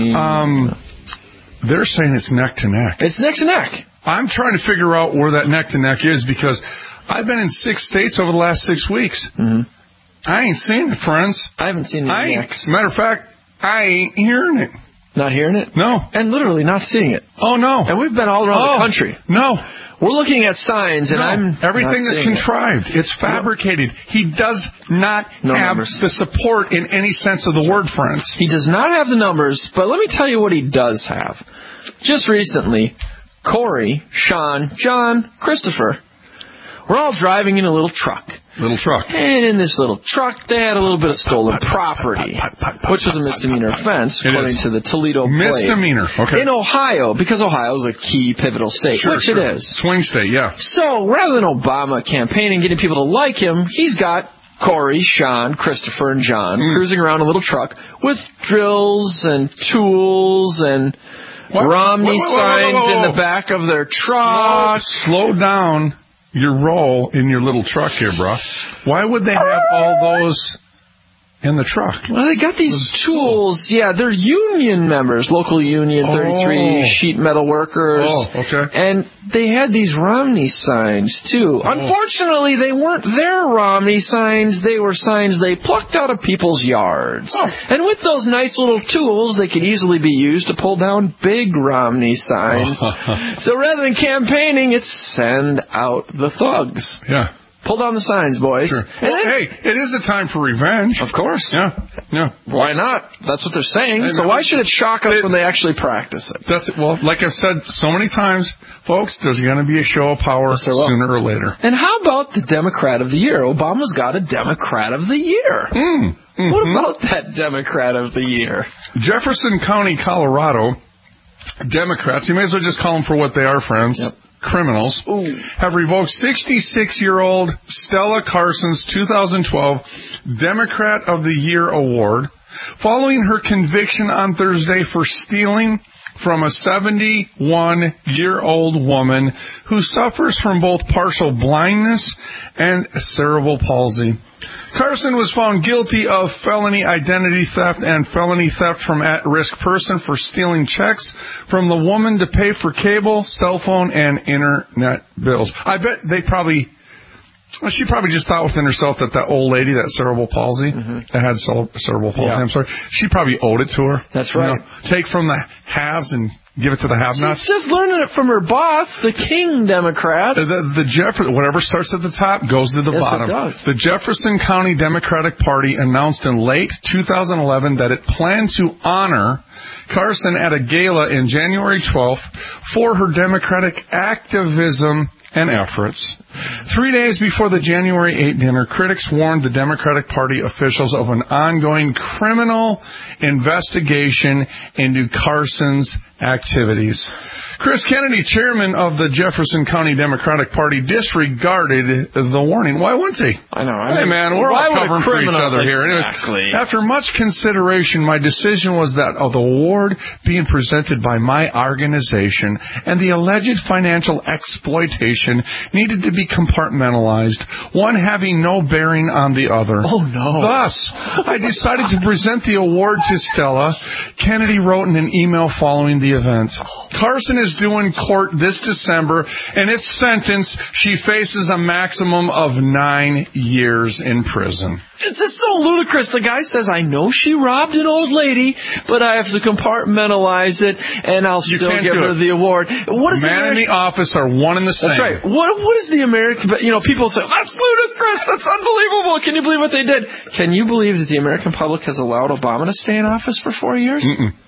they're saying it's neck to neck.
It's neck to neck.
I'm trying to figure out where that neck to neck is because I've been in 6 states over the last 6 weeks.
Mm-hmm.
I ain't seen it, friends.
I haven't seen any necks.
Matter of fact, I ain't hearing it.
Not hearing it?
No.
And literally not seeing it.
Oh, no.
And we've been all around the country.
No.
We're looking at signs, and
everything is contrived. It's fabricated. He does not have the support in any sense of the word, friends.
He does not have the numbers, but let me tell you what he does have. Just recently, Corey, Sean, John, Christopher, we're all driving in a little truck. And in this little truck, they had a little bit of stolen property, which was a misdemeanor offense, according to the Toledo Blade.
Misdemeanor, okay.
In Ohio, because Ohio is a key pivotal state, which it is.
Swing state, yeah.
So, rather than Obama campaigning, getting people to like him, he's got Corey, Sean, Christopher, and John cruising around a little truck with drills and tools and Romney signs in the back of their truck.
Slow down your roll in your little truck here, bro. Why would they have all those in the truck?
Well, they got these tools. Yeah, they're union members, local union, 33 sheet metal workers.
Oh, okay.
And they had these Romney signs, too. Unfortunately, they weren't their Romney signs. They were signs they plucked out of people's yards. And with those nice little tools, they could easily be used to pull down big Romney signs. So rather than campaigning, it's send out the thugs.
Yeah.
Pull down the signs, boys.
Sure. Well, hey, it is a time for revenge.
Of course.
Yeah. Yeah.
Why not? That's what they're saying. So why should it shock us when they actually practice it?
That's it. Well, like I've said so many times, folks, there's going to be a show of power sooner or later.
And how about the Democrat of the Year? Obama's got a Democrat of the Year.
Mm-hmm.
What about that Democrat of the Year?
Jefferson County, Colorado, Democrats, you may as well just call them for what they are, friends.
Yep.
Criminals have revoked 66-year-old Stella Carson's 2012 Democrat of the Year award following her conviction on Thursday for stealing from a 71-year-old woman who suffers from both partial blindness and cerebral palsy. Carson was found guilty of felony identity theft and felony theft from at-risk person for stealing checks from the woman to pay for cable, cell phone, and internet bills. I bet she probably just thought within herself that old lady, that cerebral palsy, that had cerebral palsy, I'm sorry, she probably owed it to her.
That's right.
Take from the haves and give it to the have-nots.
She's just learning it from her boss, the King Democrat.
Whatever starts at the top goes to the bottom.
It does.
The Jefferson County Democratic Party announced in late 2011 that it planned to honor Carson at a gala in January 12th for her Democratic activism and efforts. 3 days before the January 8 dinner, critics warned the Democratic Party officials of an ongoing criminal investigation into Carson's activities. Chris Kennedy, chairman of the Jefferson County Democratic Party, disregarded the warning. Why wouldn't he?
I know.
Hey, man, we're all covering for each other here.
Exactly.
Anyways, after much consideration, my decision was that of the award being presented by my organization and the alleged financial exploitation needed to be compartmentalized, one having no bearing on the other.
Oh, no.
Thus, I decided to present the award to Stella. Kennedy wrote in an email following the event. Carson is due in court this December, and its sentence, she faces a maximum of 9 years in prison.
It's just so ludicrous. The guy says, I know she robbed an old lady, but I have to compartmentalize it, and I'll still give her the award. What is
man and the office are one and the same.
That's right. What is the American... people say, that's ludicrous. That's unbelievable. Can you believe what they did? Can you believe that the American public has allowed Obama to stay in office for 4 years?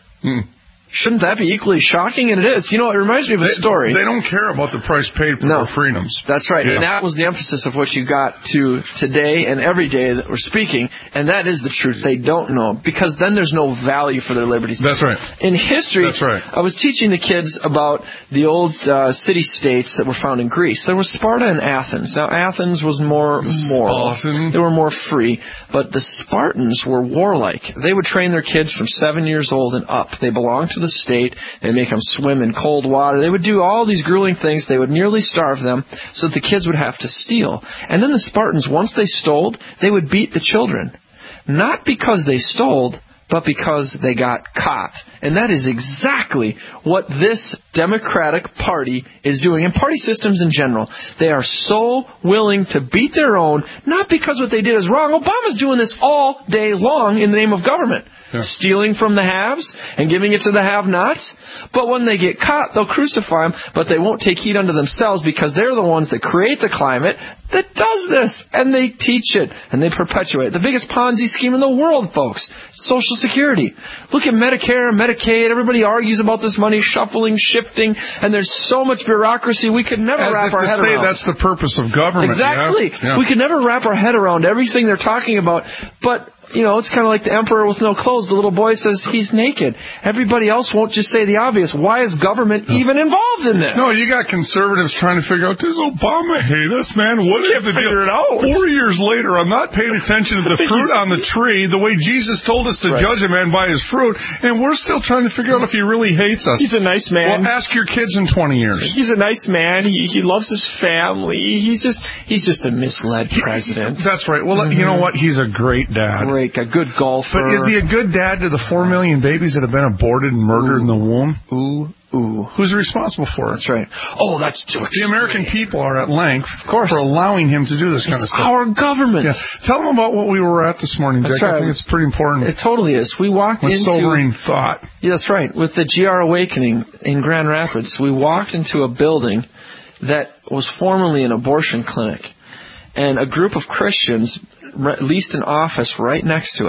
Shouldn't that be equally shocking? And it is. It reminds me of a story.
They don't care about the price paid for their freedoms.
That's right. Yeah. And that was the emphasis of what you got to today and every day that we're speaking. And that is the truth. They don't know. Because then there's no value for their liberties.
That's right.
In history,
that's right.
I was teaching the kids about the old city-states that were found in Greece. There was Sparta and Athens. Now, Athens was more moral. They were more free. But the Spartans were warlike. They would train their kids from 7 years old and up. They belonged to the state. They'd make them swim in cold water. They would do all these grueling things. They would nearly starve them so that the kids would have to steal. And then the Spartans, once they stole, they would beat the children. Not because they stole, but because they got caught. And that is exactly what this Democratic Party is doing, and party systems in general. They are so willing to beat their own, not because what they did is wrong. Obama's doing this all day long in the name of government. Yeah. Stealing from the haves and giving it to the have-nots. But when they get caught, they'll crucify them, but they won't take heed unto themselves because they're the ones that create the climate that does this. And they teach it and they perpetuate it. The biggest Ponzi scheme in the world, folks. Social Security. Look at Medicare and Medicaid. Everybody argues about this money shuffling, shifting, and there's so much bureaucracy we could never wrap our head around.
That's the purpose of government.
Exactly.
Yeah.
We could never wrap our head around everything they're talking about. But it's kind of like the emperor with no clothes. The little boy says he's naked. Everybody else won't just say the obvious. Why is government even involved in this?
No, you got conservatives trying to figure out, does Obama hate us, man? What is the deal?
It out.
4 years later, I'm not paying attention to the fruit on the tree the way Jesus told us to judge a man by his fruit, and we're still trying to figure out if he really hates us.
He's a nice man.
Well, ask your kids in 20 years.
He's a nice man. He loves his family. He's just a misled president.
That's right. Well, you know what? He's a great dad.
A good golfer.
But is he a good dad to the 4 million babies that have been aborted and murdered in the womb?
Ooh.
Who's responsible for it?
That's right. Oh, that's too extreme.
The American people are at length,
of course,
for allowing him to do this kind of stuff.
Our government.
Yeah. Tell them about what we were at this morning, Dick.
Right.
I think it's pretty important.
It totally is. We walked into
sobering thought.
Yeah, that's right. With the GR Awakening in Grand Rapids, we walked into a building that was formerly an abortion clinic, and a group of Christians leased an office right next to it.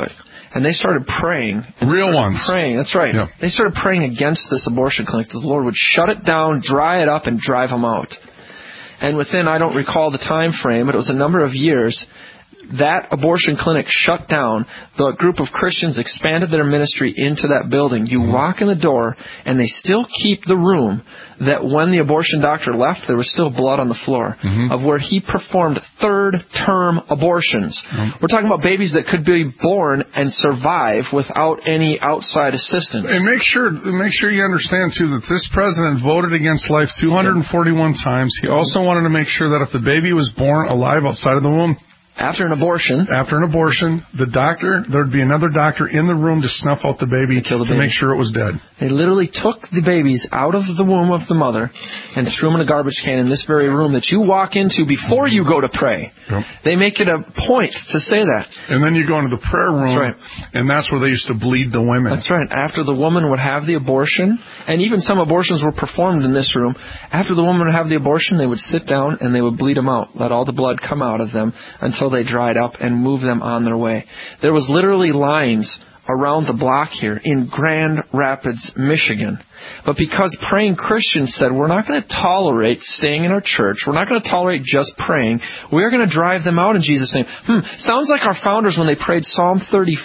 and they started praying.
Real ones.
Praying, that's right.
Yeah.
They started praying against this abortion clinic that the Lord would shut it down, dry it up, and drive them out. And within, I don't recall the time frame, but it was a number of years, that abortion clinic shut down. The group of Christians expanded their ministry into that building. You walk in the door, and they still keep the room that when the abortion doctor left, there was still blood on the floor of where he performed third-term abortions. We're talking about babies that could be born and survive without any outside assistance.
And make sure you understand, too, that this president voted against life 241 times. He also wanted to make sure that if the baby was born alive outside of the womb,
After an abortion, the doctor, there'd be another doctor in the room to snuff out the baby to make sure it was dead. They literally took the babies out of the womb of the mother and threw them in a garbage can in this very room that you walk into before you go to pray.
Yep.
They make it a point to say that.
And then you go into the prayer room, and that's where they used to bleed the women.
That's right. After the woman would have the abortion, and even some abortions were performed in this room, after the woman would have the abortion, they would sit down and they would bleed them out, let all the blood come out of them until they dried up and move them on their way. There was literally lines around the block here in Grand Rapids, Michigan. But because praying Christians said, we're not going to tolerate staying in our church, we're not going to tolerate just praying, we're going to drive them out in Jesus' name. Sounds like our founders when they prayed Psalm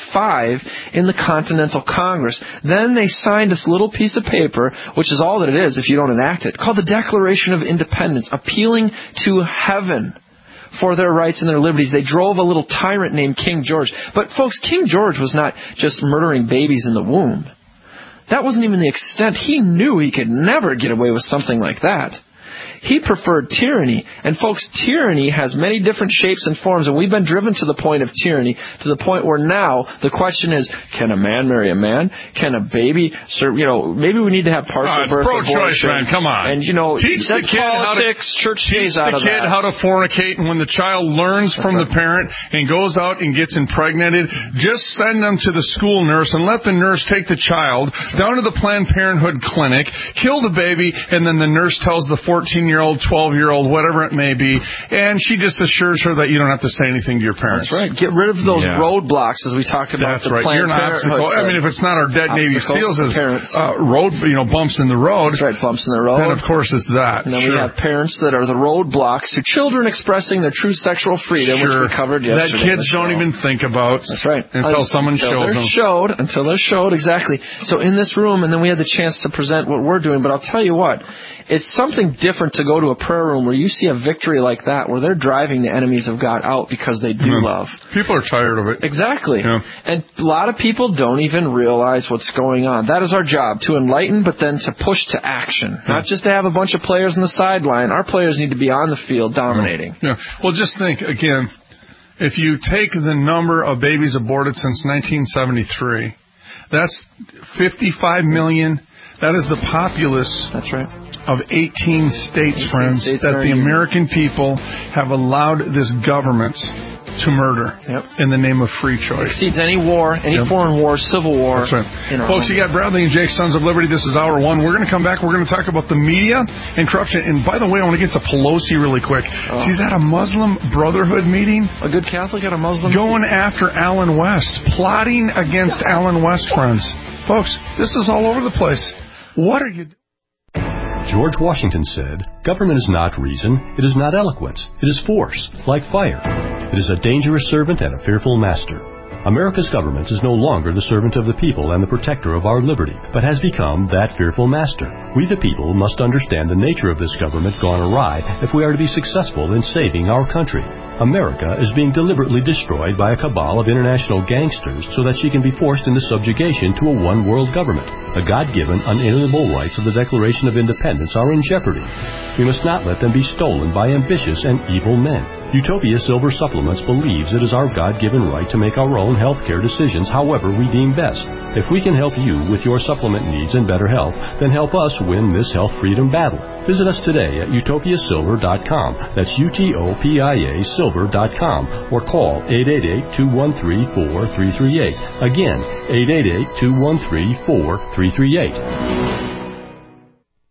35 in the Continental Congress. Then they signed this little piece of paper, which is all that it is if you don't enact it, called the Declaration of Independence, appealing to heaven for their rights and their liberties. They drove a little tyrant named King George. But folks, King George was not just murdering babies in the womb. That wasn't even the extent. He knew he could never get away with something like that. He preferred tyranny. And folks, tyranny has many different shapes and forms, and we've been driven to the point of tyranny, to the point where now the question is, can a man marry a man? Can a baby serve, maybe we need to have partial birth
pro-choice,
abortion.
man, come on.
And,
teach the kid
politics, church stays out of that.
Teach the kid how to fornicate, and when the child learns from the parent and goes out and gets impregnated, just send them to the school nurse and let the nurse take the child down to the Planned Parenthood clinic, kill the baby, and then the nurse tells the 14-year-old, 12-year-old, whatever it may be, and she just assures her that you don't have to say anything to your parents.
That's right. Get rid of those roadblocks, as we talked about.
That's right. You're an obstacle. I mean, if it's not our dead Navy SEALs, it's road, bumps in the road.
That's right, bumps in the road.
Then, of course, it's that.
And then we have parents that are the roadblocks to children expressing their true sexual freedom, which we covered yesterday.
That kids don't even think about.
That's right.
Until someone shows them.
Until they're showed, exactly. So in this room, and then we had the chance to present what we're doing, but I'll tell you what, it's something different to go to a prayer room where you see a victory like that, where they're driving the enemies of God out because they do love.
People are tired of it.
Exactly.
Yeah.
And a lot of people don't even realize what's going on. That is our job, to enlighten, but then to push to action. Not just to have a bunch of players on the sideline. Our players need to be on the field dominating.
Yeah. Well, just think, again, if you take the number of babies aborted since 1973, that's 55 million. That is the populace of 18 states, friends, that the American people have allowed this government to murder in the name of free choice.
Exceeds any war, any foreign war, civil war.
That's right. Folks, you got Bradley and Jake, Sons of Liberty. This is Hour 1. We're going to come back. We're going to talk about the media and corruption. And by the way, I want to get to Pelosi really quick. She's at a Muslim Brotherhood meeting.
A good Catholic at a Muslim
going after Allen West. Plotting against Allen West, friends. Folks, this is all over the place. What are you doing?
George Washington said, "Government is not reason, it is not eloquence, it is force, like fire. It is a dangerous servant and a fearful master." America's government is no longer the servant of the people and the protector of our liberty, but has become that fearful master. We the people must understand the nature of this government gone awry if we are to be successful in saving our country. America is being deliberately destroyed by a cabal of international gangsters so that she can be forced into subjugation to a one-world government. The God-given, unalienable rights of the Declaration of Independence are in jeopardy. We must not let them be stolen by ambitious and evil men. Utopia Silver Supplements believes it is our God-given right to make our own health care decisions however we deem best. If we can help you with your supplement needs and better health, then help us win this health freedom battle. Visit us today at utopiasilver.com. That's UTOPIA Silver.com, or call 888-213-4338. Again, 888-213-4338.